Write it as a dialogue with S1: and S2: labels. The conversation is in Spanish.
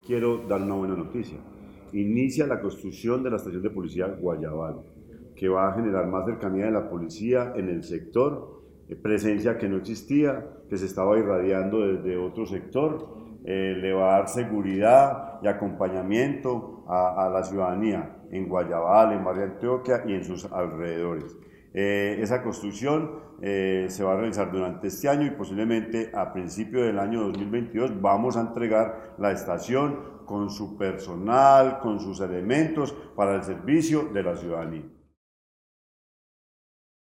S1: Quiero dar una buena noticia. Inicia la construcción de la estación de policía Guayabal, que va a generar más cercanía de la policía en el sector, presencia que no existía, que se estaba irradiando desde otro sector, le va a dar seguridad y acompañamiento a la ciudadanía en Guayabal, en Barrio Antioquia y en sus alrededores. Esa construcción se va a realizar durante este año y posiblemente a principio del año 2022 vamos a entregar la estación con su personal, con sus elementos para el servicio de la ciudadanía.